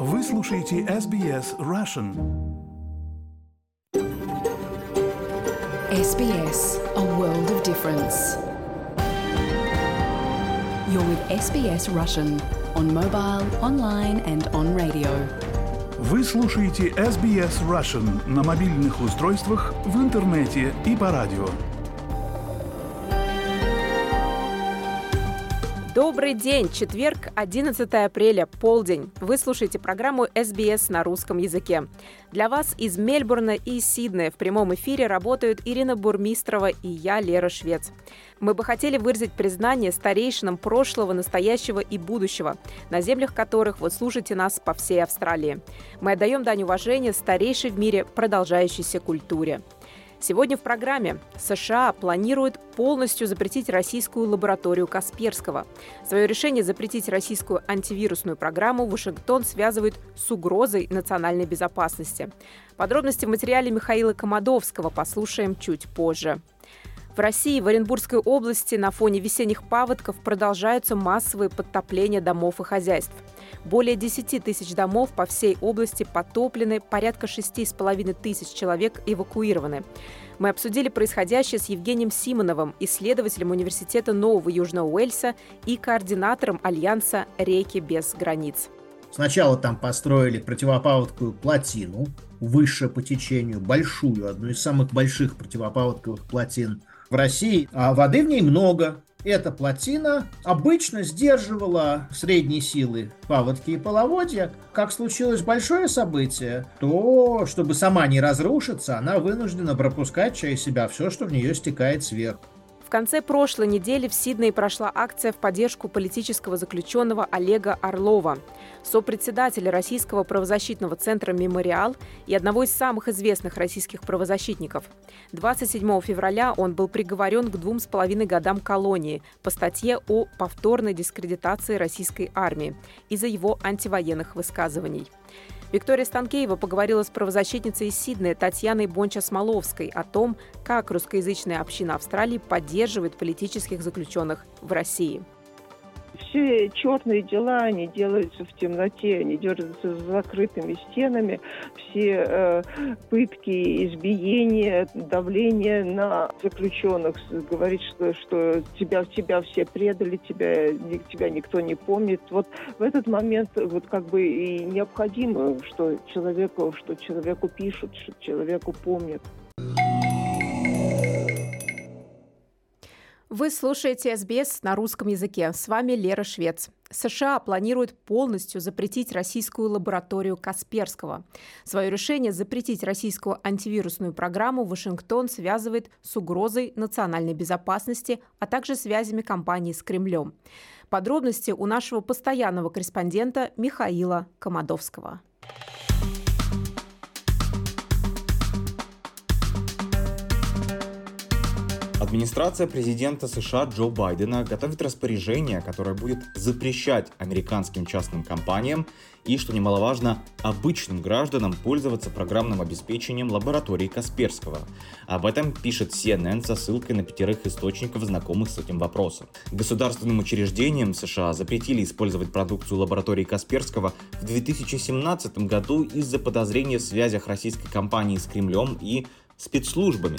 Вы слушаете SBS Russian. SBS, a world of difference. You're with SBS Russian on mobile, online and on radio. Вы слушаете SBS Russian на мобильных устройствах, в интернете и по радио. Добрый день! Четверг, 11 апреля, полдень. Вы слушаете программу SBS на русском языке. Для вас из Мельбурна и Сиднея в прямом эфире работают Ирина Бурмистрова и я, Лера Швец. Мы бы хотели выразить признание старейшинам прошлого, настоящего и будущего, на землях которых вы слушаете нас по всей Австралии. Мы отдаем дань уважения старейшей в мире продолжающейся культуре. Сегодня в программе США планируют полностью запретить российскую лабораторию Касперского. Свое решение запретить российскую антивирусную программу Вашингтон связывает с угрозой национальной безопасности. Подробности в материале Михаила Комадовского послушаем чуть позже. В России, в Оренбургской области, на фоне весенних паводков продолжаются массовые подтопления домов и хозяйств. Более 10 тысяч домов по всей области потоплены, порядка 6,5 тысяч человек эвакуированы. Мы обсудили происходящее с Евгением Симоновым, исследователем Университета Нового Южного Уэльса и координатором альянса «Реки без границ». Сначала там построили противопаводковую плотину, выше по течению, большую, одну из самых больших противопаводковых плотин в России, а воды в ней много. Эта плотина обычно сдерживала средней силы паводки и половодья. Как случилось большое событие, то, чтобы сама не разрушиться, она вынуждена пропускать через себя все, что в нее стекает сверху. В конце прошлой недели в Сиднее прошла акция в поддержку политического заключенного Олега Орлова, сопредседателя Российского правозащитного центра «Мемориал» и одного из самых известных российских правозащитников. 27 февраля он был приговорен к 2,5 годам колонии по статье о повторной дискредитации российской армии из-за его антивоенных высказываний. Виктория Станкеева поговорила с правозащитницей из Сиднея Татьяной Бонча-Смоловской о том, как русскоязычная община Австралии поддерживает политических заключенных в России. Все черные дела, они делаются в темноте, они делаются за закрытыми стенами. Все пытки, избиения, давление на заключенных. Говорит, что тебя все предали, тебя никто не помнит. Вот в этот момент вот как бы и необходимо, что человеку пишут, что человеку помнят. Вы слушаете SBS на русском языке. С вами Лера Швец. США планируют полностью запретить российскую лабораторию Касперского. Свое решение запретить российскую антивирусную программу Вашингтон связывает с угрозой национальной безопасности, а также связями компании с Кремлем. Подробности у нашего постоянного корреспондента Михаила Комадовского. Администрация президента США Джо Байдена готовит распоряжение, которое будет запрещать американским частным компаниям и, что немаловажно, обычным гражданам пользоваться программным обеспечением лаборатории Касперского. Об этом пишет CNN со ссылкой на 5 источников, знакомых с этим вопросом. Государственным учреждениям США запретили использовать продукцию лаборатории Касперского в 2017 году из-за подозрения в связях российской компании с Кремлем и спецслужбами.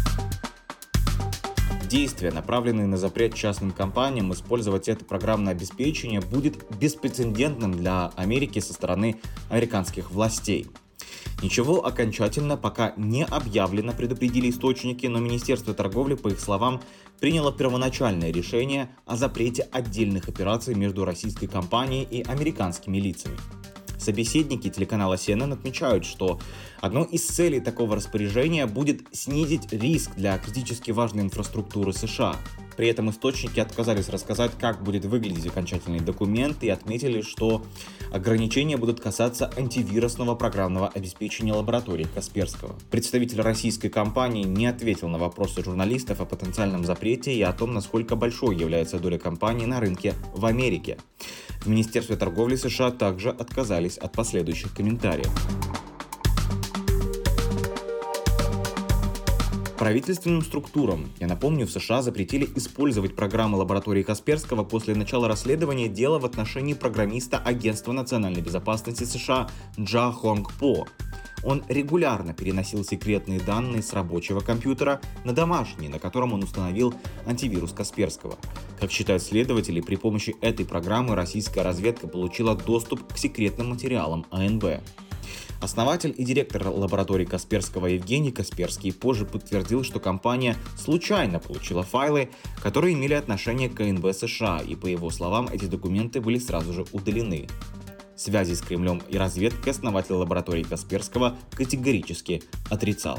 Действия, направленные на запрет частным компаниям использовать это программное обеспечение, будет беспрецедентным для Америки со стороны американских властей. Ничего окончательно пока не объявлено, предупредили источники, но Министерство торговли, по их словам, приняло первоначальное решение о запрете отдельных операций между российской компанией и американскими лицами. Собеседники телеканала CNN отмечают, что одной из целей такого распоряжения будет снизить риск для критически важной инфраструктуры США. При этом источники отказались рассказать, как будет выглядеть окончательный документ, и отметили, что ограничения будут касаться антивирусного программного обеспечения лаборатории Касперского. Представитель российской компании не ответил на вопросы журналистов о потенциальном запрете и о том, насколько большой является доля компании на рынке в Америке. В Министерстве торговли США также отказались от последующих комментариев. Правительственным структурам, я напомню, в США запретили использовать программы лаборатории Касперского после начала расследования дела в отношении программиста Агентства национальной безопасности США Джа Хонг По. Он регулярно переносил секретные данные с рабочего компьютера на домашний, на котором он установил антивирус Касперского. Как считают следователи, при помощи этой программы российская разведка получила доступ к секретным материалам АНБ. Основатель и директор лаборатории Касперского Евгений Касперский позже подтвердил, что компания случайно получила файлы, которые имели отношение к КНБ США, и, по его словам, эти документы были сразу же удалены. Связи с Кремлем и разведкой основатель лаборатории Касперского категорически отрицал.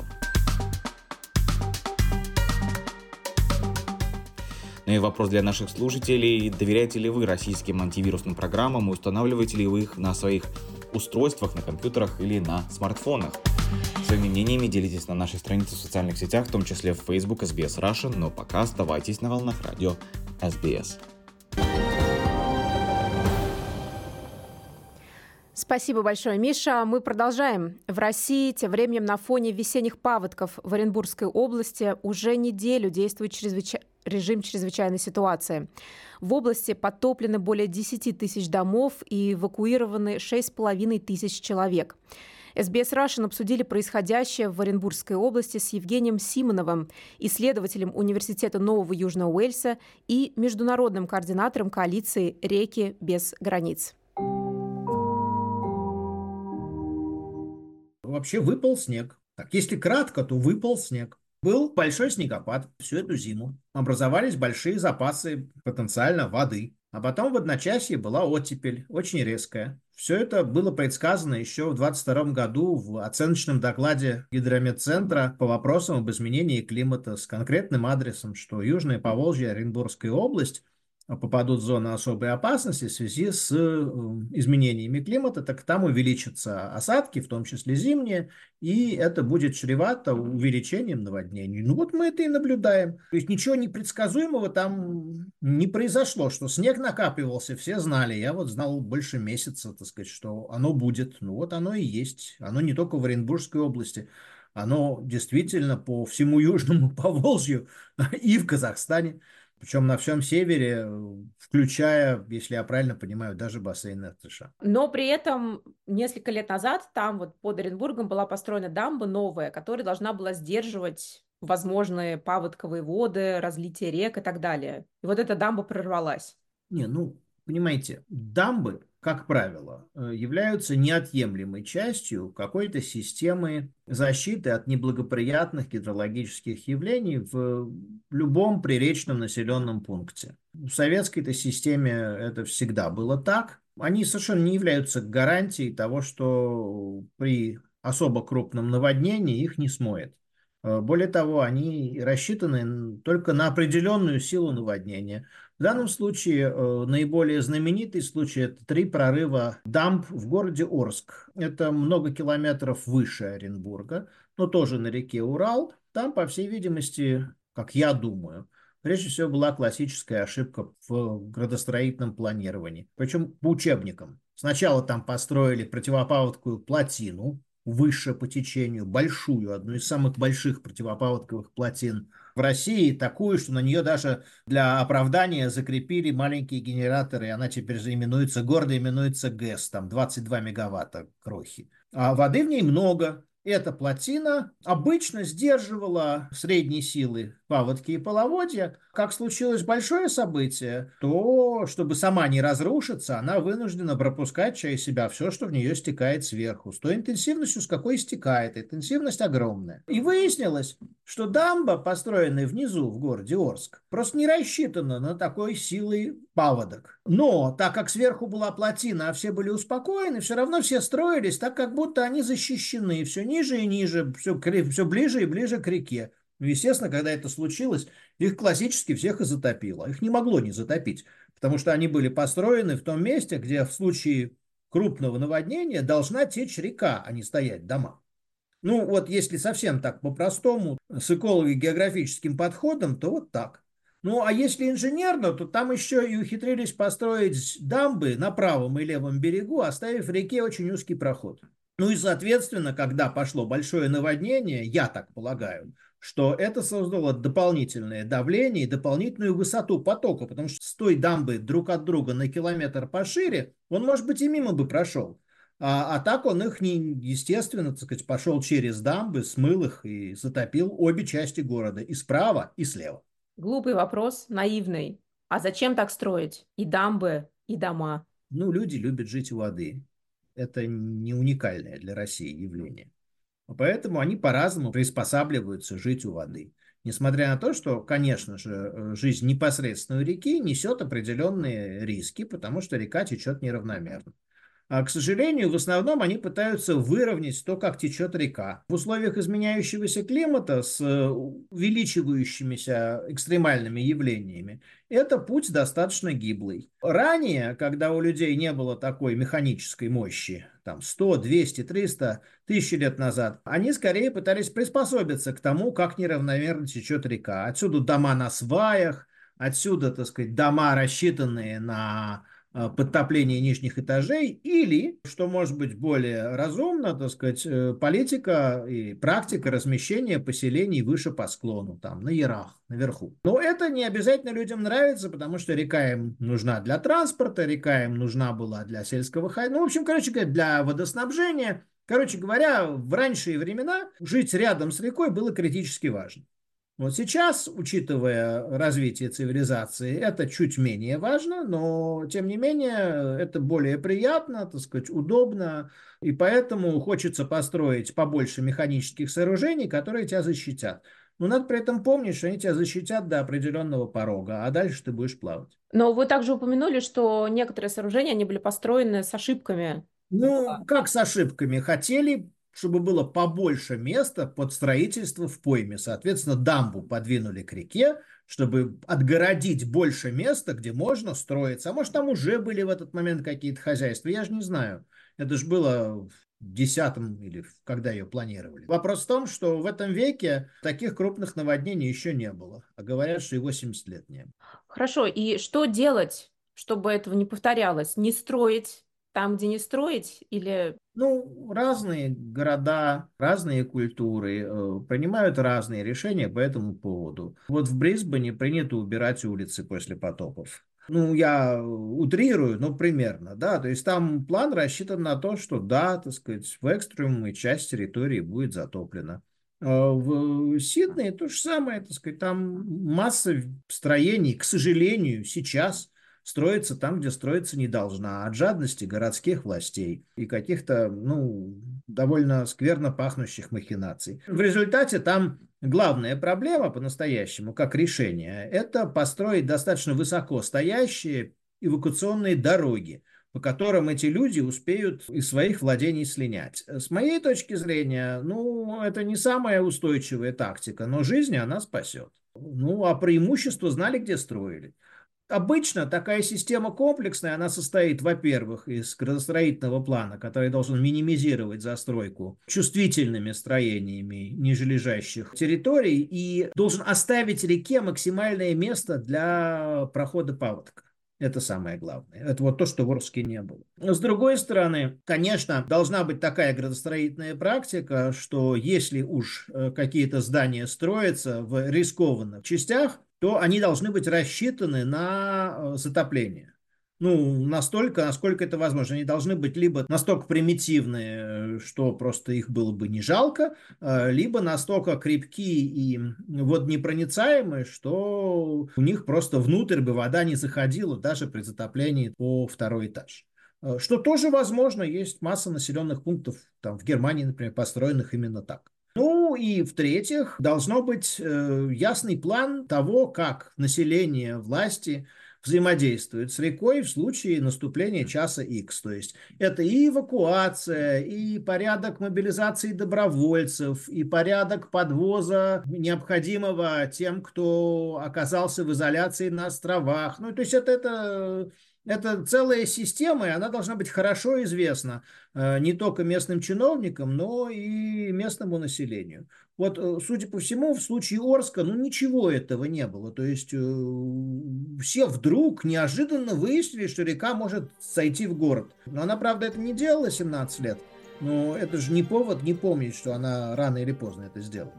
Ну и вопрос для наших слушателей: доверяете ли вы российским антивирусным программам и устанавливаете ли вы их на своих устройствах, на компьютерах или на смартфонах? Своими мнениями делитесь на нашей странице в социальных сетях, в том числе в Facebook SBS Russian, но пока оставайтесь на волнах радио SBS. Спасибо большое, Миша. Мы продолжаем. В России тем временем на фоне весенних паводков в Оренбургской области уже неделю действует режим чрезвычайной ситуации. В области подтоплены более 10 тысяч домов и эвакуированы 6,5 тысяч человек. SBS Russian обсудили происходящее в Оренбургской области с Евгением Симоновым, исследователем Университета Нового Южного Уэльса и международным координатором коалиции «Реки без границ». Вообще выпал снег. Так, если кратко, то выпал снег. Был большой снегопад всю эту зиму. Образовались большие запасы потенциально воды. А потом в одночасье была оттепель, очень резкая. Все это было предсказано еще в 2022 году в оценочном докладе Гидрометцентра по вопросам об изменении климата с конкретным адресом, что Южное Поволжье и Оренбургская область попадут в зону особой опасности в связи с изменениями климата, так там увеличатся осадки, в том числе зимние, и это будет чревато увеличением наводнений. Ну вот мы это и наблюдаем. То есть ничего непредсказуемого там не произошло, что снег накапливался, все знали. Я вот знал больше месяца, так сказать, что оно будет. Ну вот оно и есть. Оно не только в Оренбургской области, оно действительно по всему Южному Поволжью и в Казахстане. Причем на всем севере, включая, если я правильно понимаю, даже бассейн Иртыша. Но при этом несколько лет назад там вот под Оренбургом была построена дамба новая, которая должна была сдерживать возможные паводковые воды, разлитие рек и так далее. И вот эта дамба прорвалась. Понимаете, дамбы, как правило, являются неотъемлемой частью какой-то системы защиты от неблагоприятных гидрологических явлений в любом приречном населенном пункте. В советской-то системе это всегда было так. Они совершенно не являются гарантией того, что при особо крупном наводнении их не смоет. Более того, они рассчитаны только на определенную силу наводнения. В данном случае наиболее знаменитый случай – это 3 прорыва дамб в городе Орск. Это много километров выше Оренбурга, но тоже на реке Урал. Там, по всей видимости, как я думаю, прежде всего была классическая ошибка в градостроительном планировании. Причем по учебникам. Сначала там построили противопаводковую плотину, выше по течению, большую, одну из самых больших противопаводковых плотин в России, такую, что на нее даже для оправдания закрепили маленькие генераторы, и она теперь гордо именуется ГЭС, там 22 мегаватта крохи. А воды в ней много. Эта плотина обычно сдерживала средней силы паводки и половодья. Как случилось большое событие, то, чтобы сама не разрушиться, она вынуждена пропускать через себя все, что в нее стекает сверху, с той интенсивностью, с какой стекает. Интенсивность огромная. И выяснилось, что дамба, построенная внизу в городе Орск, просто не рассчитана на такой силой паводок. Но так как сверху была плотина, а все были успокоены, все равно все строились так, как будто они защищены, все ниже и ниже, все ближе и ближе к реке. Естественно, когда это случилось, их классически всех и затопило. Их не могло не затопить, потому что они были построены в том месте, где в случае крупного наводнения должна течь река, а не стоять дома. Ну вот если совсем так по-простому, с эколого-географическим подходом, то вот так. Ну а если инженерно, то там еще и ухитрились построить дамбы на правом и левом берегу, оставив в реке очень узкий проход. Ну и, соответственно, когда пошло большое наводнение, я так полагаю, что это создало дополнительное давление и дополнительную высоту потока, потому что с той дамбы друг от друга на километр пошире, он, может быть, и мимо бы прошел. А так он их, естественно, так сказать, пошел через дамбы, смыл их и затопил обе части города, и справа, и слева. Глупый вопрос, наивный. А зачем так строить? И дамбы, и дома. Ну, люди любят жить у воды. Это не уникальное для России явление. Поэтому они по-разному приспосабливаются жить у воды. Несмотря на то, что, конечно же, жизнь непосредственно у реки несет определенные риски, потому что река течет неравномерно. А, к сожалению, в основном они пытаются выровнять то, как течет река. В условиях изменяющегося климата с увеличивающимися экстремальными явлениями это путь достаточно гиблый. Ранее, когда у людей не было такой механической мощи, там 100, 200, 300 тысяч лет назад, они скорее пытались приспособиться к тому, как неравномерно течет река. Отсюда дома на сваях, отсюда, так сказать, дома, рассчитанные на подтопление нижних этажей, или, что может быть более разумно, так сказать, политика и практика размещения поселений выше по склону, там, на ярах, наверху. Но это не обязательно людям нравится, потому что река им нужна для транспорта, река им нужна была для сельского хозяйства, ну, в общем, короче говоря, для водоснабжения. Короче говоря, в ранние времена жить рядом с рекой было критически важно. Вот сейчас, учитывая развитие цивилизации, это чуть менее важно, но, тем не менее, это более приятно, так сказать, удобно, и поэтому хочется построить побольше механических сооружений, которые тебя защитят. Но надо при этом помнить, что они тебя защитят до определенного порога, а дальше ты будешь плавать. Но вы также упомянули, что некоторые сооружения, они были построены с ошибками. Ну, как с ошибками? Хотели, чтобы было побольше места под строительство в пойме. Соответственно, дамбу подвинули к реке, чтобы отгородить больше места, где можно строиться. А может, там уже были в этот момент какие-то хозяйства, я же не знаю. Это же было в 10-м или когда ее планировали. Вопрос в том, что в этом веке таких крупных наводнений еще не было. А говорят, что и 80 лет не было. Хорошо, и что делать, чтобы этого не повторялось? Не строить там, где не строить, или... Ну, разные города, разные культуры принимают разные решения по этому поводу. Вот в Брисбене принято убирать улицы после потопов. Ну, я утрирую, но примерно, да, то есть там план рассчитан на то, что, да, так сказать, в экстремуме часть территории будет затоплена. В Сиднее то же самое, так сказать, там масса строений, к сожалению, сейчас строится там, где строиться не должна, от жадности городских властей и каких-то, ну, довольно скверно пахнущих махинаций. В результате там главная проблема по-настоящему, как решение, это построить достаточно высоко стоящие эвакуационные дороги, по которым эти люди успеют из своих владений слинять. С моей точки зрения, ну, это не самая устойчивая тактика, но жизнь она спасет. Ну, а преимущество знали, где строили. Обычно такая система комплексная, она состоит, во-первых, из градостроительного плана, который должен минимизировать застройку чувствительными строениями нижележащих территорий и должен оставить реке максимальное место для прохода паводка. Это самое главное. Это вот то, что в Орске не было. С другой стороны, конечно, должна быть такая градостроительная практика, что если уж какие-то здания строятся в рискованных частях, то они должны быть рассчитаны на затопление. Ну, настолько, насколько это возможно. Они должны быть либо настолько примитивные, что просто их было бы не жалко, либо настолько крепкие и водонепроницаемые, что у них просто внутрь бы вода не заходила даже при затоплении по второй этаж. Что тоже возможно, есть масса населенных пунктов, там в Германии, например, построенных именно так. Ну и в-третьих, должно быть ясный план того, как население, власти взаимодействуют с рекой в случае наступления часа X. То есть это и эвакуация, и порядок мобилизации добровольцев, и порядок подвоза необходимого тем, кто оказался в изоляции на островах. Ну, то есть это целая система, и она должна быть хорошо известна не только местным чиновникам, но и местному населению. Вот, судя по всему, в случае Орска, ну, ничего этого не было. То есть все вдруг неожиданно выяснили, что река может сойти в город. Но она, правда, это не делала 17 лет. Но это же не повод не помнить, что она рано или поздно это сделала.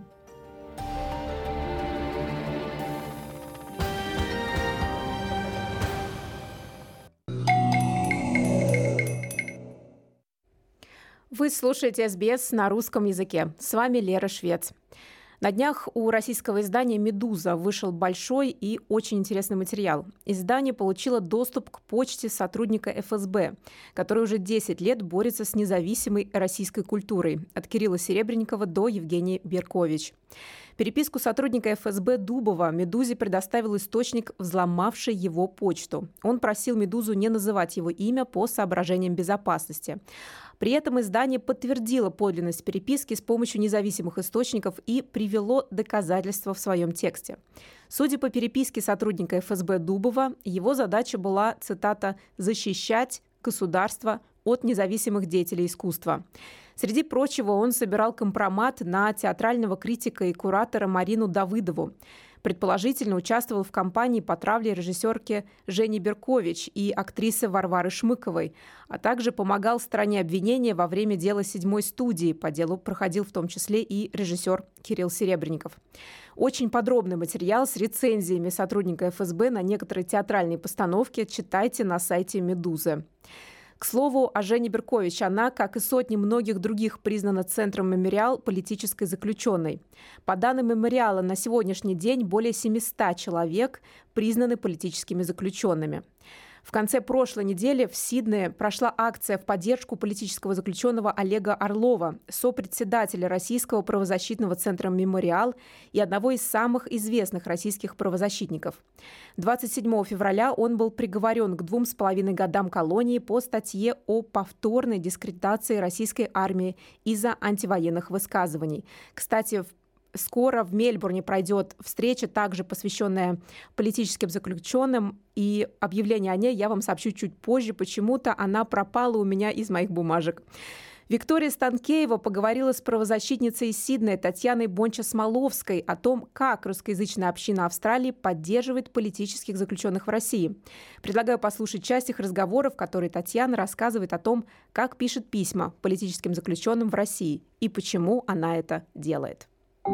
Вы слушаете СБС на русском языке. С вами Лера Швец. На днях у российского издания «Медуза» вышел большой и очень интересный материал. Издание получило доступ к почте сотрудника ФСБ, который уже 10 лет борется с независимой российской культурой, от Кирилла Серебренникова до Евгении Беркович. Переписку сотрудника ФСБ Дубова «Медузе» предоставил источник, взломавший его почту. Он просил «Медузу» не называть его имя по соображениям безопасности. При этом издание подтвердило подлинность переписки с помощью независимых источников и привело доказательства в своем тексте. Судя по переписке сотрудника ФСБ Дубова, его задача была, цитата, «защищать государство от независимых деятелей искусства». Среди прочего, он собирал компромат на театрального критика и куратора Марину Давыдову. Предположительно, участвовал в кампании по травле режиссерки Жени Беркович и актрисы Варвары Шмыковой, а также помогал стороне обвинения во время дела 7-й студии. По делу проходил в том числе и режиссер Кирилл Серебренников. Очень подробный материал с рецензиями сотрудника ФСБ на некоторые театральные постановки читайте на сайте «Медузы». К слову, о Жене Беркович. Она, как и сотни многих других, признана Центром «Мемориал» политической заключенной. По данным «Мемориала», на сегодняшний день более 700 человек признаны политическими заключенными. В конце прошлой недели в Сиднее прошла акция в поддержку политического заключенного Олега Орлова, сопредседателя Российского правозащитного центра «Мемориал» и одного из самых известных российских правозащитников. 27 февраля он был приговорен к 2,5 годам колонии по статье о повторной дискредитации российской армии из-за антивоенных высказываний. Кстати, скоро в Мельбурне пройдет встреча, также посвященная политическим заключенным, и объявление о ней я вам сообщу чуть позже. Почему-то она пропала у меня из моих бумажек. Виктория Станкеева поговорила с правозащитницей из Сиднея Татьяной Бонча-Смоловской о том, как русскоязычная община Австралии поддерживает политических заключенных в России. Предлагаю послушать часть их разговоров, в которой Татьяна рассказывает о том, как пишет письма политическим заключенным в России и почему она это делает.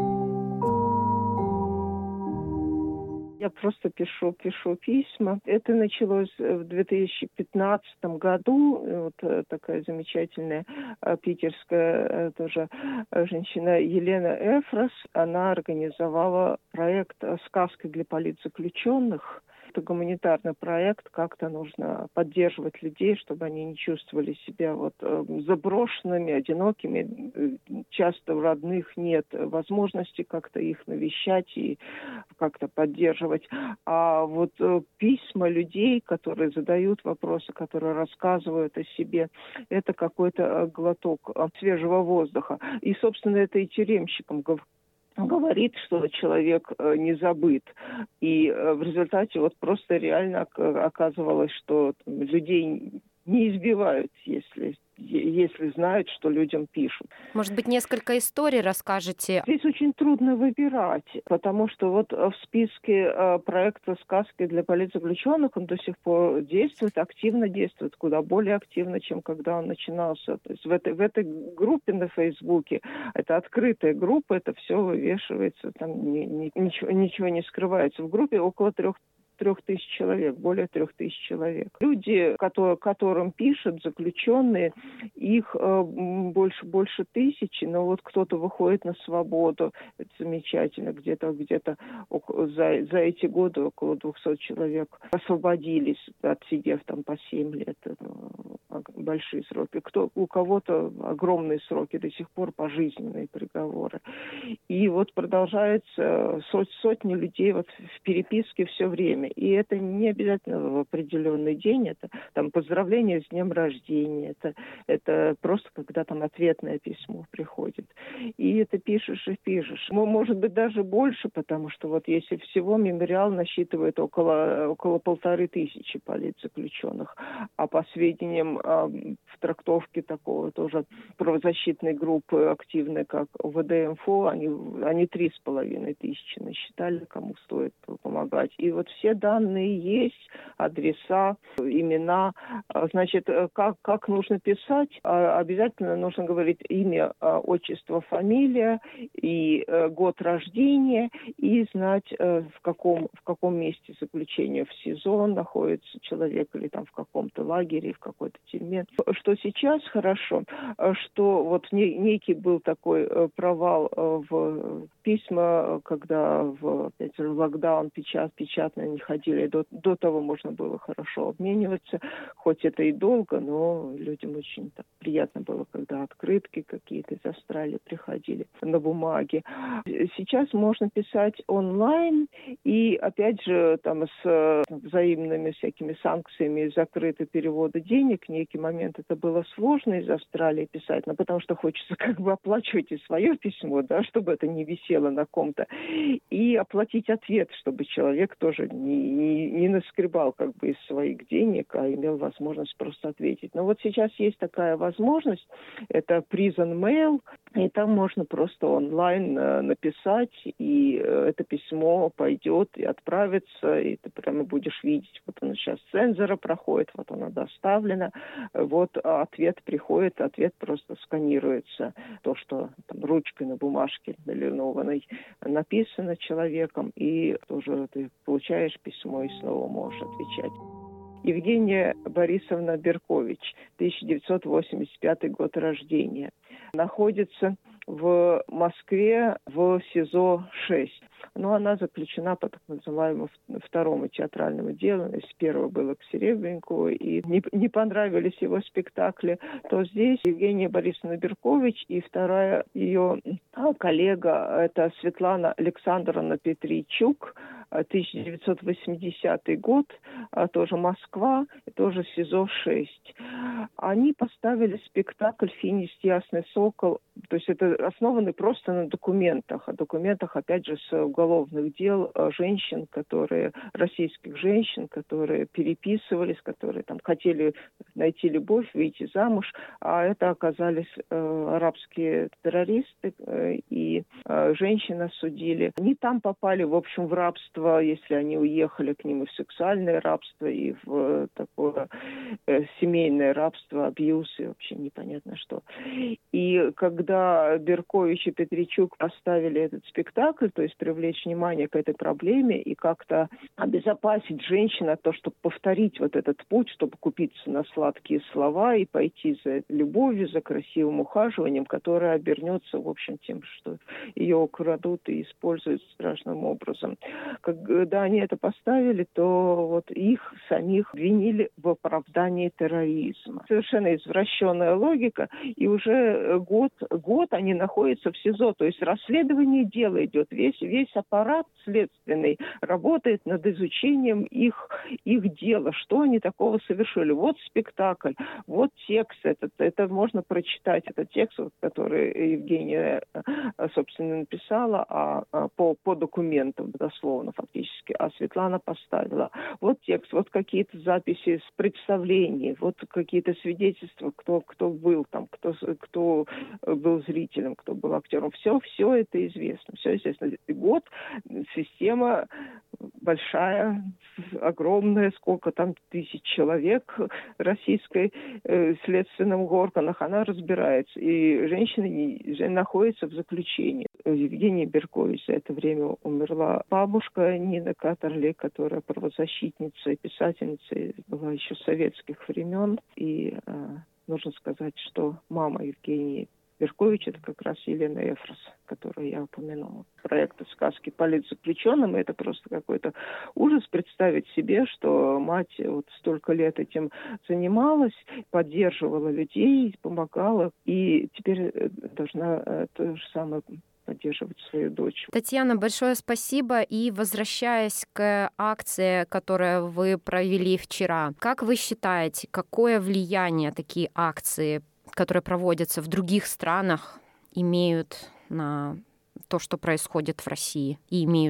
Я просто пишу письма. Это началось в 2015 году. Вот такая замечательная питерская тоже женщина Елена Эфрос. Она организовала проект «Сказки для политзаключенных». Это гуманитарный проект, как-то нужно поддерживать людей, чтобы они не чувствовали себя заброшенными, одинокими. Часто у родных нет возможности как-то их навещать и как-то поддерживать. А письма людей, которые задают вопросы, которые рассказывают о себе, это какой-то глоток свежего воздуха. И, собственно, это и тюремщикам говорит, что человек не забыт. И в результате просто реально оказывалось, что людей не избивают, если знают, что людям пишут. Может быть, несколько историй расскажете? Здесь очень трудно выбирать, потому что в списке проекта «Сказки для политзаключенных» он до сих пор активно действует, куда более активно, чем когда он начинался. То есть в этой группе на Фейсбуке, это открытая группа, это все вывешивается, там ничего не скрывается. В группе около 3000 человек, более 3000 человек. Люди, которым пишут, заключенные, их больше 1000, но кто-то выходит на свободу. Это замечательно. Где-то за эти годы около 200 человек освободились, отсидев там по 7 лет. Большие сроки. У кого-то огромные сроки, до сих пор пожизненные приговоры. И продолжается сотни людей в переписке все время. И это не обязательно в определенный день, это там поздравление с днем рождения, это просто когда там ответное письмо приходит. И это пишешь и пишешь. Может быть, даже больше, потому что если всего «Мемориал» насчитывает около 1500 политзаключенных, а по сведениям в трактовке такого тоже правозащитной группы активной, как ВД-МФО, они 3500 насчитали, кому стоит помогать. И все данные есть, адреса, имена. Значит, как нужно писать? Обязательно нужно говорить имя, отчество, фамилия и год рождения, и знать, в каком месте заключения, в СИЗО находится человек или там в каком-то лагере, в какой-то тюрьме. Что сейчас хорошо, что вот некий был такой провал в письма, когда опять же, локдаун печатно не ходили. До того можно было хорошо обмениваться, хоть это и долго, но людям очень так приятно было, когда открытки какие-то из Австралии приходили на бумаге. Сейчас можно писать онлайн, и опять же там с взаимными всякими санкциями закрыты переводы денег. В некий момент это было сложно из Австралии писать, но потому что хочется как бы оплачивать и свое письмо, да, чтобы это не висело на ком-то, и оплатить ответ, чтобы человек тоже не наскребал как бы из своих денег, а имел возможность просто ответить. Но вот сейчас есть такая возможность, это Prison Mail, и там можно просто онлайн написать, и это письмо пойдет и отправится, и ты прямо будешь видеть, вот оно сейчас цензора проходит, вот оно доставлено, вот ответ приходит, ответ просто сканируется, то, что там ручкой на бумажке линованной написано человеком, и тоже ты получаешь письмо и снова можешь отвечать. Евгения Борисовна Беркович, 1985 год рождения. Находится в Москве в СИЗО-6. Но она заключена по так называемому второму театральному делу. Если первое было к Серебренникову и не понравились его спектакли, то здесь Евгения Борисовна Беркович и вторая ее коллега, это Светлана Александровна Петричук, 1980 год, тоже Москва, тоже СИЗО-6. Они поставили спектакль «Финист, ясный сокол». То есть это основано просто на документах. Опять же, с уголовных дел женщин, российских женщин, которые переписывались, которые там хотели найти любовь, выйти замуж, а это оказались арабские террористы, и женщин осудили. Они там попали, в общем, в рабство, если они уехали к ним и в сексуальное рабство, и в такое семейное рабство, абьюз, и вообще непонятно что. И когда Беркович и Петричук поставили этот спектакль, то есть привлечь внимание к этой проблеме и как-то обезопасить женщин от того, чтобы повторить вот этот путь, чтобы купиться на сладкие слова и пойти за любовью, за красивым ухаживанием, которое обернется, в общем, тем, что ее украдут и используют страшным образом. Когда они это поставили, то вот их самих обвинили в оправдании терроризма. Совершенно извращенная логика, и уже год они находятся в СИЗО, то есть расследование дела идет, весь аппарат следственный работает над изучением их дела, что они такого совершили. Вот спектакль, вот текст это можно прочитать, этот текст, который Евгения, собственно, написала по документам, дословно фактически, а Светлана поставила. Вот текст, вот какие-то записи с представлений, вот какие-то свидетельства, кто был там, кто был зрителем, кто был актером. Все это известно. Все известно. Год, система большая, огромная, сколько там тысяч человек российской следственных органах, она разбирается. И женщина находится в заключении. Евгения Беркович за это время умерла. Бабушка Нина Каттерли, которая правозащитница и писательница, была еще с советских времен. И нужно сказать, что мама Евгении Беркович — это как раз Елена Эфрос, которую я упомянула. Проект «Сказки политзаключенным» — это просто какой-то ужас представить себе, что мать вот столько лет этим занималась, поддерживала людей, помогала, и теперь должна то же самое поддерживать свою дочь. Татьяна, большое спасибо. И возвращаясь к акции, которую вы провели вчера, как вы считаете, какое влияние такие акции, которые проводятся в других странах, имеют на то, что происходит в России? И имеют ли?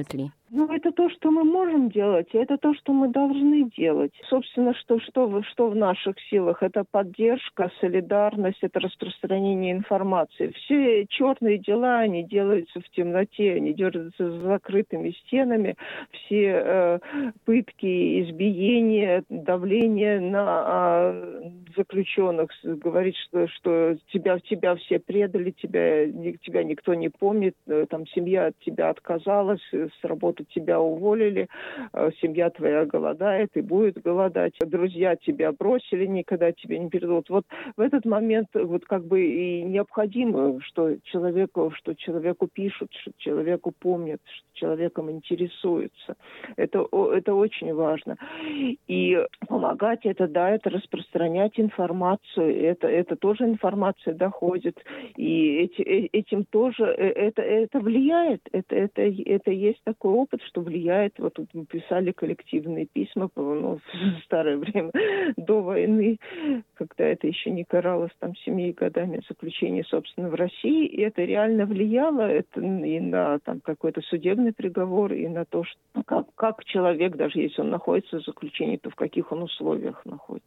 Ну, это то, что мы можем делать, и это то, что мы должны делать. Собственно, что в наших силах? Это поддержка, солидарность, это распространение информации. Все черные дела, они делаются в темноте, они делаются за закрытыми стенами. Все пытки, избиения, давление на заключенных, говорит, что тебя все предали, тебя никто не помнит, там семья от тебя отказалась, с работы тебя уволили, семья твоя голодает и будет голодать, друзья тебя бросили, никогда тебя не передадут. Вот в этот момент вот как бы и необходимо, что человеку пишут, что человеку помнят, что человеком интересуются. Это очень важно. И помогать это распространять информацию, это тоже информация доходит, и этим тоже это влияет, это есть такой опыт, что влияет. Вот тут мы писали коллективные письма, в старое время, до войны, когда это еще не каралось 7 годами заключения, собственно, в России, и это реально влияло это и на какой-то судебный приговор, и на то, что как человек, даже если он находится в заключении, то в каких он условиях находится.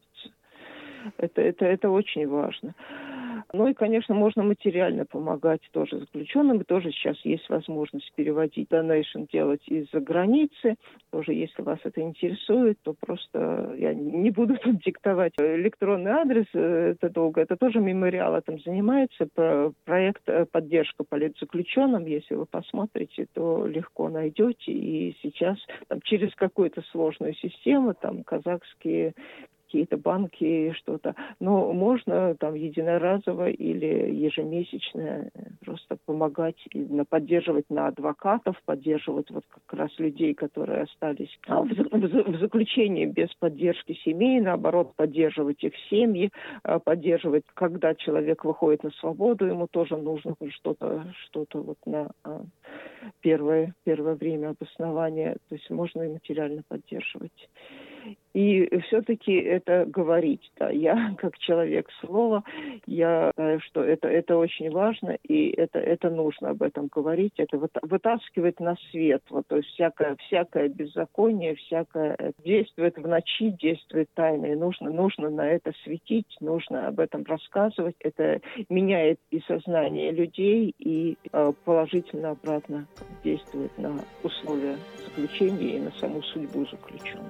Это очень важно. Ну и, конечно, можно материально помогать тоже заключенным. И тоже сейчас есть возможность переводить донейшн, делать из-за границы. Тоже, если вас это интересует, то просто я не буду тут диктовать электронный адрес. Это долго. Это тоже мемориал этим занимается. Проект «Поддержка политзаключенным». Если вы посмотрите, то легко найдете. И сейчас через какую-то сложную систему, казахские какие-то банки, что-то. Но можно единоразово или ежемесячно просто помогать, поддерживать на адвокатов, поддерживать вот как раз людей, которые остались в заключении без поддержки семей, наоборот, поддерживать их семьи, поддерживать, когда человек выходит на свободу, ему тоже нужно что-то вот на первое время обоснования, то есть можно и материально поддерживать. И все-таки это говорить. Да. Я, как человек слова, я знаю, что это очень важно, и это нужно об этом говорить, это вытаскивать на свет. Вот, то есть всякое беззаконие, всякое действует в ночи, действует тайно, и нужно на это светить, нужно об этом рассказывать. Это меняет и сознание людей, и положительно обратно действует на условия заключения и на саму судьбу заключенных.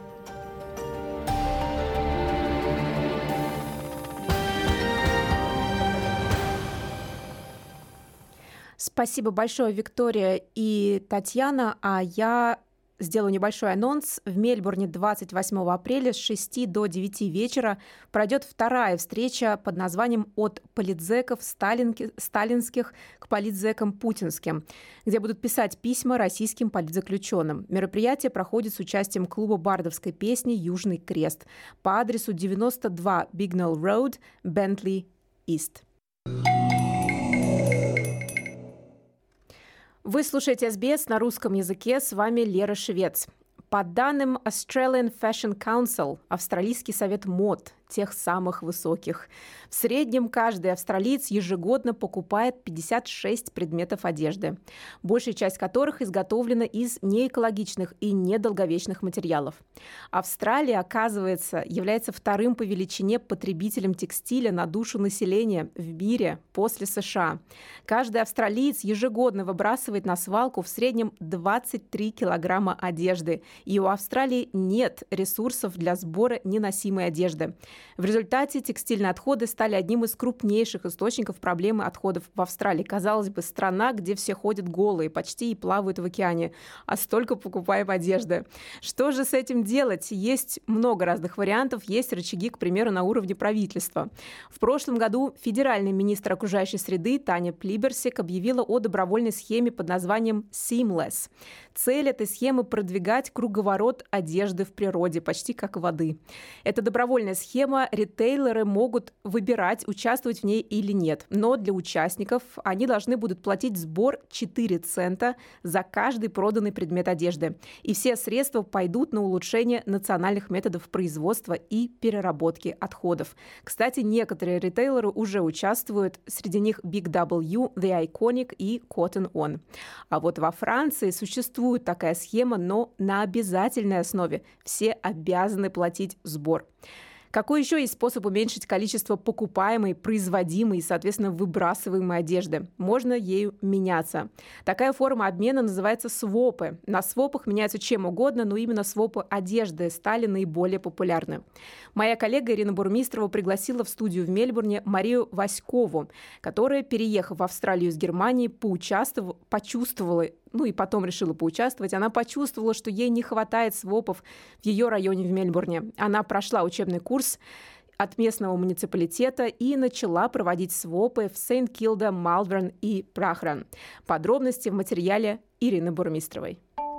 Спасибо большое, Виктория и Татьяна. А я сделаю небольшой анонс. В Мельбурне 28 апреля с 6 до 9 вечера пройдет вторая встреча под названием «От политзеков сталинских к политзекам путинским», где будут писать письма российским политзаключенным. Мероприятие проходит с участием клуба бардовской песни «Южный крест» по адресу 92 Bignell Road, Bentley East. Вы слушаете СБС на русском языке, с вами Лера Швец. По данным Australian Fashion Council, австралийский совет мод, тех самых высоких, в среднем каждый австралиец ежегодно покупает 56 предметов одежды, большая часть которых изготовлена из неэкологичных и недолговечных материалов. Австралия, оказывается, является вторым по величине потребителем текстиля на душу населения в мире после США. Каждый австралиец ежегодно выбрасывает на свалку в среднем 23 килограмма одежды, и у Австралии нет ресурсов для сбора неносимой одежды. В результате текстильные отходы стали одним из крупнейших источников проблемы отходов в Австралии. Казалось бы, страна, где все ходят голые, почти и плавают в океане, а столько покупаем одежды. Что же с этим делать? Есть много разных вариантов, есть рычаги, к примеру, на уровне правительства. В прошлом году федеральный министр окружающей среды Таня Плиберсик объявила о добровольной схеме под названием Seamless. Цель этой схемы – продвигать круговорот одежды в природе, почти как воды. Эта добровольная схема схема, ритейлеры могут выбирать, участвовать в ней или нет. Но для участников они должны будут платить сбор 4 цента за каждый проданный предмет одежды. И все средства пойдут на улучшение национальных методов производства и переработки отходов. Кстати, некоторые ритейлеры уже участвуют, среди них Big W, The Iconic и Cotton On. А вот во Франции существует такая схема, но на обязательной основе. Все обязаны платить сбор. Какой еще есть способ уменьшить количество покупаемой, производимой и, соответственно, выбрасываемой одежды? Можно ею меняться. Такая форма обмена называется свопы. На свопах меняются чем угодно, но именно свопы одежды стали наиболее популярны. Моя коллега Ирина Бурмистрова пригласила в студию в Мельбурне Марию Васькову, которая, переехав в Австралию из Германии, почувствовала, и потом решила поучаствовать. Она почувствовала, что ей не хватает свопов в ее районе в Мельбурне. Она прошла учебный курс от местного муниципалитета и начала проводить свопы в Сент-Килда, Малверн и Прахран. Подробности в материале Ирины Бурмистровой.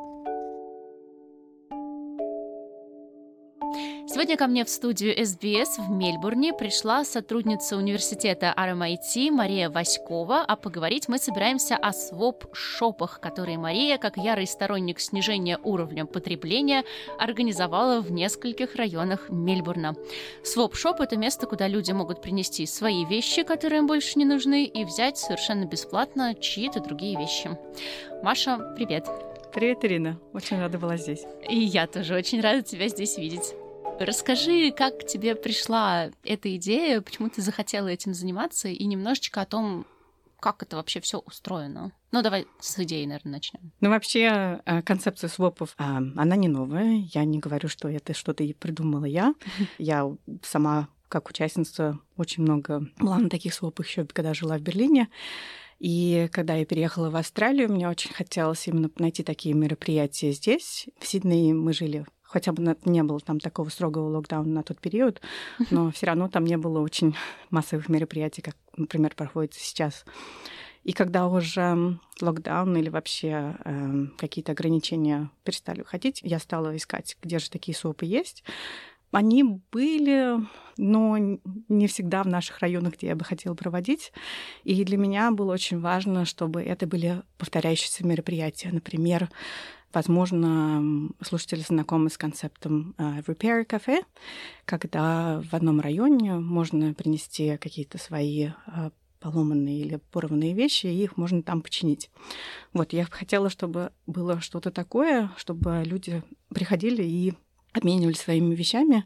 Сегодня ко мне в студию SBS в Мельбурне пришла сотрудница университета RMIT Мария Васькова, а поговорить мы собираемся о своп-шопах, которые Мария, как ярый сторонник снижения уровня потребления, организовала в нескольких районах Мельбурна. Своп-шоп — это место, куда люди могут принести свои вещи, которые им больше не нужны, и взять совершенно бесплатно чьи-то другие вещи. Маша, привет! Привет, Ирина. Очень рада была здесь. И я тоже очень рада тебя здесь видеть. Расскажи, как тебе пришла эта идея, почему ты захотела этим заниматься, и немножечко о том, как это вообще все устроено. Давай с идеи, наверное, начнем. Вообще, концепция свопов, она не новая. Я не говорю, что это что-то придумала я. Я сама, как участница, очень много была на таких свопах еще, когда жила в Берлине. И когда я переехала в Австралию, мне очень хотелось именно найти такие мероприятия здесь. В Сиднее мы жили, хотя бы не было там такого строгого локдауна на тот период, но все равно там не было очень массовых мероприятий, как, например, проходится сейчас. И когда уже локдаун или вообще какие-то ограничения перестали уходить, я стала искать, где же такие свопы есть. Они были, но не всегда в наших районах, где я бы хотела проводить. И для меня было очень важно, чтобы это были повторяющиеся мероприятия. Например, возможно, слушатели знакомы с концептом Repair Cafe, когда в одном районе можно принести какие-то свои поломанные или порванные вещи, и их можно там починить. Вот, я хотела, чтобы было что-то такое, чтобы люди приходили и обменивались своими вещами.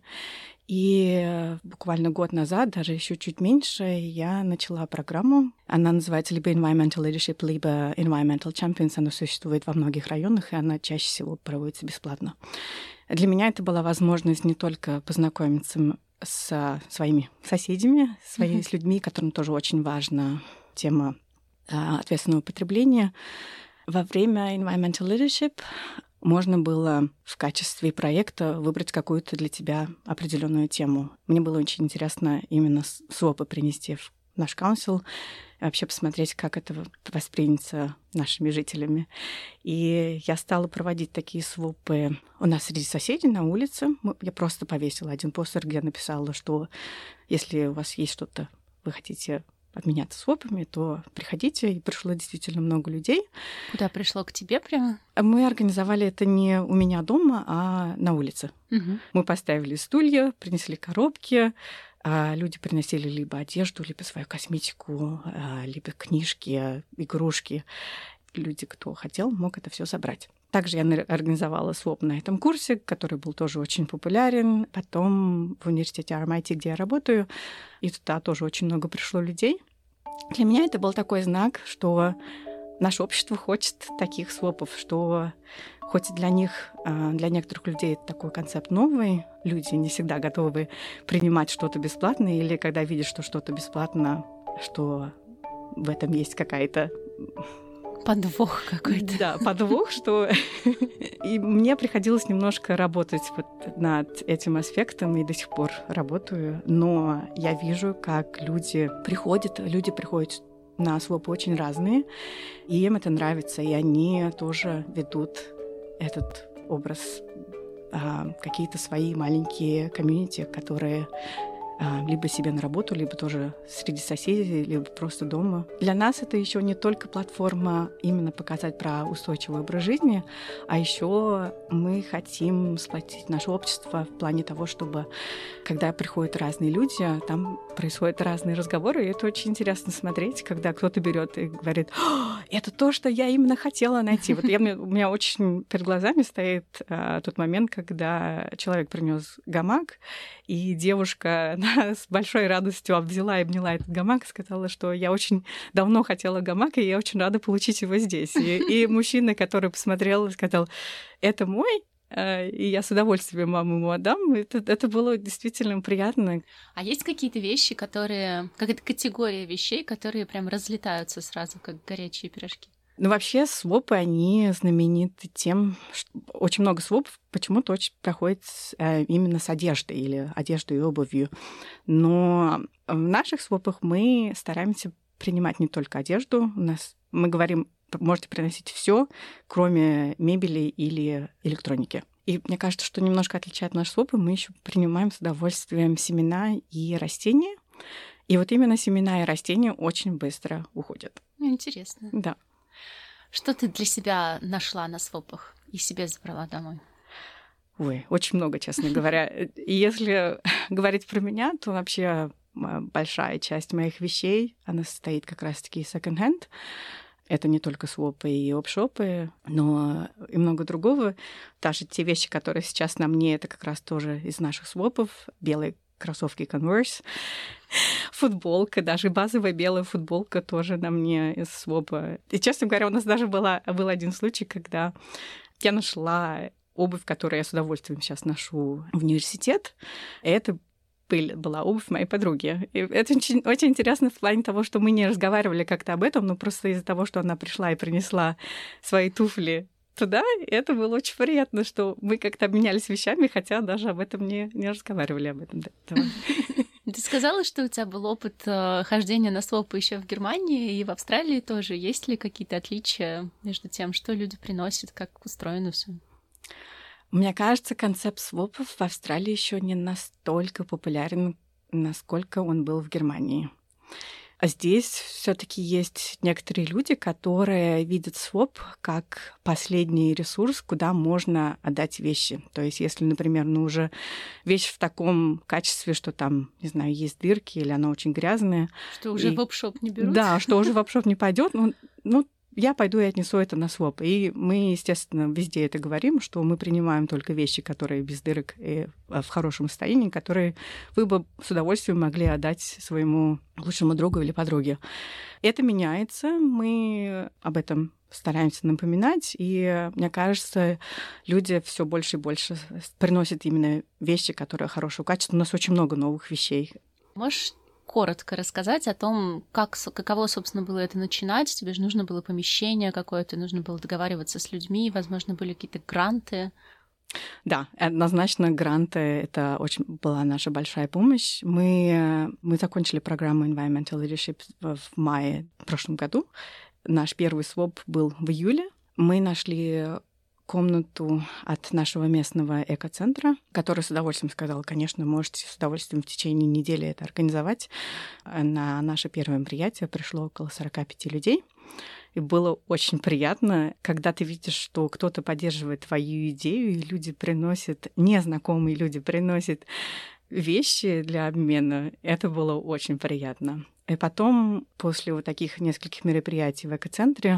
И буквально год назад, даже еще чуть меньше, я начала программу. Она называется либо Environmental Leadership, либо Environmental Champions. Она существует во многих районах, и она чаще всего проводится бесплатно. Для меня это была возможность не только познакомиться с своими соседями, с людьми, которым тоже очень важна тема ответственного потребления. Во время Environmental Leadership можно было в качестве проекта выбрать какую-то для тебя определенную тему. Мне было очень интересно именно свопы принести в наш каунсил, вообще посмотреть, как это воспринято нашими жителями. И я стала проводить такие свопы у нас среди соседей на улице. Я просто повесила один постер, где написала, что если у вас есть что-то, вы хотите обменяться свопами, то приходите. И пришло действительно много людей. Куда пришло? К тебе прямо? Мы организовали это не у меня дома, а на улице. Мы поставили стулья, принесли коробки, люди приносили либо одежду, либо свою косметику, либо книжки, игрушки. Люди, кто хотел, мог это все забрать. Также я организовала своп на этом курсе, который был тоже очень популярен. Потом в университете RMIT, где я работаю, и туда тоже очень много пришло людей. Для меня это был такой знак, что наше общество хочет таких свопов, что хоть для них, для некоторых людей это такой концепт новый, люди не всегда готовы принимать что-то бесплатно, или когда видят, что что-то бесплатно, что в этом есть какая-то... Подвох какой-то. Да, подвох, что... И мне приходилось немножко работать вот над этим аспектом, и до сих пор работаю. Но я вижу, как люди приходят на свопы очень разные, и им это нравится, и они тоже ведут этот образ, какие-то свои маленькие комьюнити, которые либо себе на работу, либо тоже среди соседей, либо просто дома. Для нас это еще не только платформа именно показать про устойчивый образ жизни, а еще мы хотим сплотить наше общество в плане того, чтобы, когда приходят разные люди, там происходят разные разговоры, и это очень интересно смотреть, когда кто-то берет и говорит: это то, что я именно хотела найти. Вот у меня очень перед глазами стоит тот момент, когда человек принес гамак, и девушка с большой радостью взяла и обняла этот гамак и сказала, что я очень давно хотела гамак, и я очень рада получить его здесь. И мужчина, который посмотрел, сказал: это мой, и я с удовольствием вам ему отдам. Это было действительно приятно. А есть какие-то вещи, какая-то категория вещей, которые прям разлетаются сразу, как горячие пирожки? Ну, вообще, свопы, они знамениты тем, что очень много свопов почему-то проходит именно с одеждой или одеждой и обувью. Но в наших свопах мы стараемся принимать не только одежду. Мы говорим, можете приносить все, кроме мебели или электроники. И мне кажется, что немножко отличает наши свопы, мы еще принимаем с удовольствием семена и растения. И вот именно семена и растения очень быстро уходят. Интересно. Да. Что ты для себя нашла на свопах и себе забрала домой? Ой, очень много, честно говоря. И если говорить про меня, то вообще большая часть моих вещей, она состоит как раз-таки из секонд-хенд. Это не только свопы и опшопы, но и много другого. Даже те вещи, которые сейчас на мне, это как раз тоже из наших свопов. Белые кроссовки Converse, футболка, даже базовая белая футболка тоже на мне из свопа. И, честно говоря, у нас даже был один случай, когда я нашла обувь, которую я с удовольствием сейчас ношу в университет. И это была обувь моей подруги. И это очень интересно в плане того, что мы не разговаривали как-то об этом, но просто из-за того, что она пришла и принесла свои туфли туда, и это было очень приятно, что мы как-то обменялись вещами, хотя даже об этом не разговаривали об этом. Ты сказала, что у тебя был опыт хождения на свопы еще в Германии и в Австралии тоже. Есть ли какие-то отличия между тем, что люди приносят, как устроено все? Мне кажется, концепт свопов в Австралии еще не настолько популярен, насколько он был в Германии. А здесь все-таки есть некоторые люди, которые видят своп как последний ресурс, куда можно отдать вещи. То есть, если, например, уже вещь в таком качестве, что там, не знаю, есть дырки или она очень грязная. Что уже в опшоп не берут? Да, что уже в опшоп не пойдет. Ну, я пойду и отнесу это на своп. И мы, естественно, везде это говорим, что мы принимаем только вещи, которые без дырок и в хорошем состоянии, которые вы бы с удовольствием могли отдать своему лучшему другу или подруге. Это меняется, мы об этом стараемся напоминать, и мне кажется, люди все больше и больше приносят именно вещи, которые хорошего качества. У нас очень много новых вещей. Можешь коротко рассказать о том, каково, собственно, было это начинать? Тебе же нужно было помещение какое-то, нужно было договариваться с людьми, возможно, были какие-то гранты. Да, однозначно гранты — это очень была наша большая помощь. Мы закончили программу Environmental Leadership в мае в прошлом году. Наш первый своп был в июле. Мы нашли комнату от нашего местного экоцентра, который с удовольствием сказал: конечно, можете с удовольствием в течение недели это организовать. На наше первое мероприятие пришло около 45 людей. И было очень приятно, когда ты видишь, что кто-то поддерживает твою идею, и люди приносят, незнакомые люди приносят вещи для обмена. Это было очень приятно. И потом, после вот таких нескольких мероприятий в экоцентре,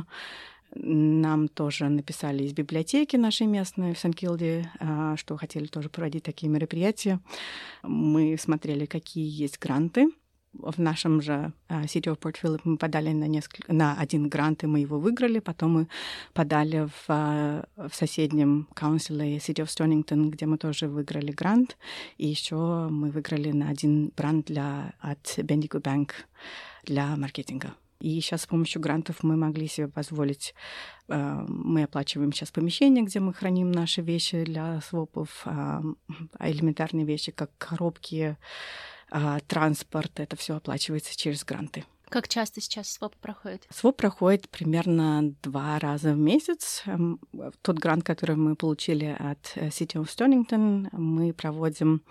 нам тоже написали из библиотеки нашей местной в Сан-Килде, что хотели тоже проводить такие мероприятия. Мы смотрели, какие есть гранты. В нашем же City of Port Phillip мы подали на один грант, и мы его выиграли. Потом мы подали в соседнем каунсиле City of Stonington, где мы тоже выиграли грант. И еще мы выиграли на один грант от Bendigo Bank для маркетинга. И сейчас с помощью грантов мы могли себе позволить, мы оплачиваем сейчас помещение, где мы храним наши вещи для свопов, элементарные вещи, как коробки, транспорт, это все оплачивается через гранты. Как часто сейчас своп проходит? Своп проходит примерно 2 раза в месяц. Тот грант, который мы получили от City of Stonington, мы проводим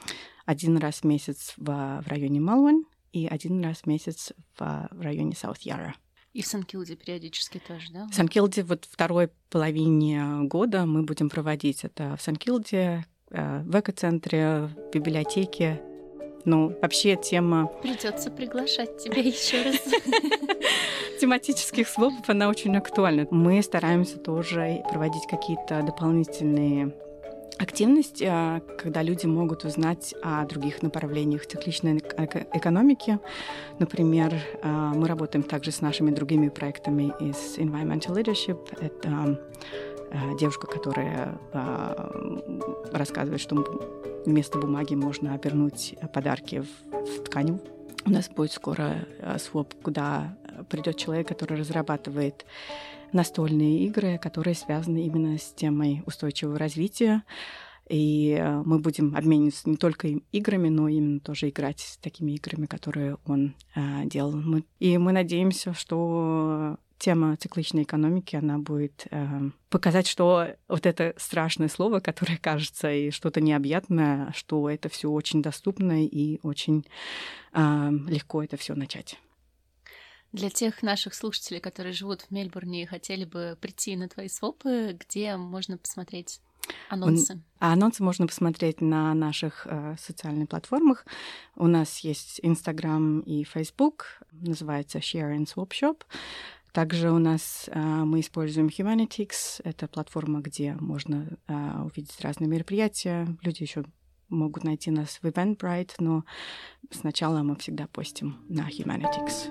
1 раз в месяц в районе Мелбурн и 1 раз в месяц в районе Саут-Ярра. И в Сан-Килде периодически тоже, да? В Сан-Килде вот второй половине года мы будем проводить это в Сан-Килде, в экоцентре, в библиотеке. Ну, вообще тема... Придется приглашать тебя еще раз. Тематических свопов, она очень актуальна. Мы стараемся тоже проводить какие-то дополнительные активности, когда люди могут узнать о других направлениях цикличной экономики. Например, мы работаем также с нашими другими проектами из Environmental Leadership. Это девушка, которая рассказывает, что вместо бумаги можно обернуть подарки в ткань. У нас будет скоро своп, куда придет человек, который разрабатывает настольные игры, которые связаны именно с темой устойчивого развития. И мы будем обмениваться не только играми, но именно тоже играть с такими играми, которые он делал. И мы надеемся, что тема цикличной экономики, она будет показать, что вот это страшное слово, которое кажется и что-то необъятное, что это все очень доступно и очень легко это все начать. Для тех наших слушателей, которые живут в Мельбурне и хотели бы прийти на твои свопы, где можно посмотреть анонсы? Анонсы можно посмотреть на наших социальных платформах. У нас есть Instagram и Facebook, называется Share and Swap Shop. Также у нас мы используем Humanitix. Это платформа, где можно увидеть разные мероприятия. Люди еще могут найти нас в Eventbrite, но сначала мы всегда постим на Humanitix.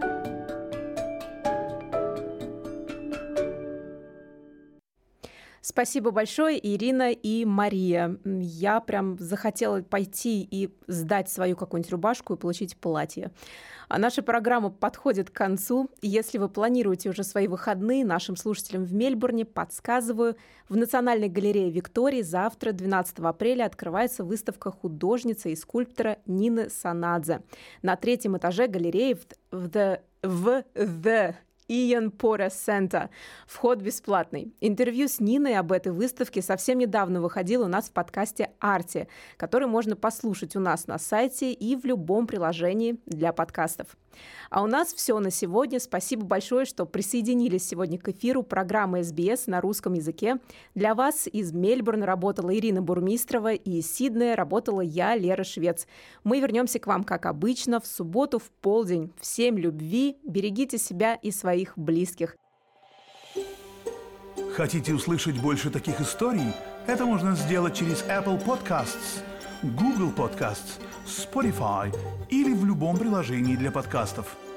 Спасибо большое, Ирина и Мария. Я прям захотела пойти и сдать свою какую-нибудь рубашку и получить платье. А наша программа подходит к концу. Если вы планируете уже свои выходные, нашим слушателям в Мельбурне подсказываю, в Национальной галерее Виктории завтра, 12 апреля, открывается выставка художницы и скульптора Нины Санадзе. На 3-м этаже галереи в The Ian Porter Center. Вход бесплатный. Интервью с Ниной об этой выставке совсем недавно выходило у нас в подкасте «Арти», который можно послушать у нас на сайте и в любом приложении для подкастов. А у нас все на сегодня. Спасибо большое, что присоединились сегодня к эфиру программы SBS на русском языке. Для вас из Мельбурна работала Ирина Бурмистрова, и из Сиднея работала я, Лера Швец. Мы вернемся к вам, как обычно, в субботу в полдень. Всем любви, берегите себя и своих близких. Хотите услышать больше таких историй? Это можно сделать через Apple Podcasts, Google Podcasts, Spotify или в любом приложении для подкастов.